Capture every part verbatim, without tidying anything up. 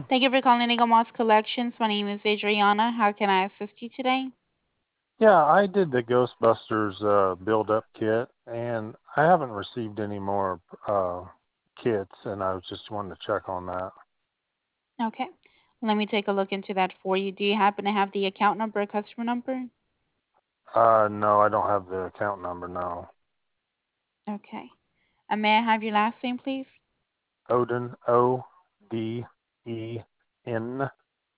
Thank you for calling Eagle Moss Collections. My name is Adriana. How can I assist you today? Yeah, I did the Ghostbusters uh, build-up kit, and I haven't received any more uh, kits, and I was just wanting to check on that. Okay. Let me take a look into that for you. Do you happen to have the account number or customer number? Uh, no, I don't have the account number now. Okay. And may I have your last name, please? Odin, O D E N.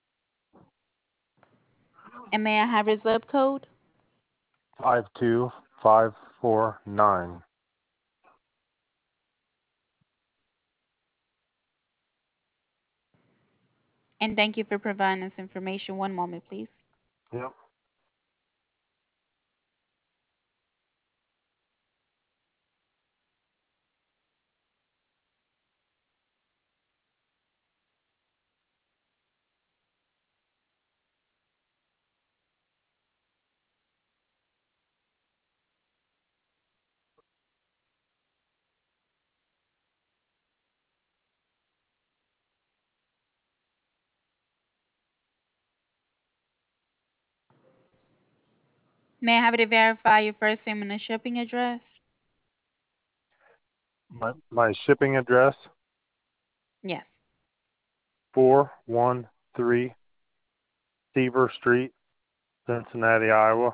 And may I have your zip code? five two five four nine. And thank you for providing this information. One moment, please. Yep. May I have you to verify your first name and the shipping address? My, my shipping address, Yes. four one three Seaver Street, Cincinnati, Iowa.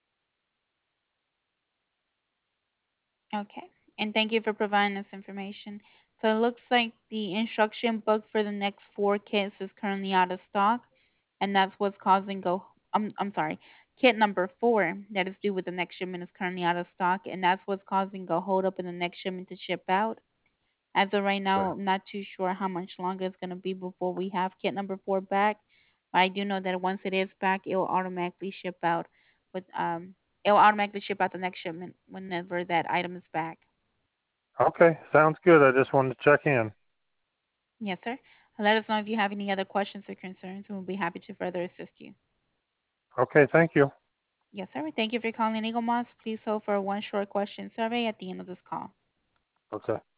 Okay. And thank you for providing this information. So it looks like the instruction book for the next four kits is currently out of stock, and that's what's causing go. I'm I'm sorry. Kit number four that is due with the next shipment is currently out of stock, and that's what's causing a hold up in the next shipment to ship out. As of right now, Okay. I'm not too sure how much longer it's gonna be before we have kit number four back. But I do know that once it is back, it will automatically ship out with um it will automatically ship out the next shipment whenever that item is back. Okay, sounds good. I just wanted to check in. Yes, sir. Let us know if you have any other questions or concerns, and we'll be happy to further assist you. Okay, thank you. Yes, sir. Thank you for calling Eagle Moss. Please hold for one short question survey at the end of this call. Okay.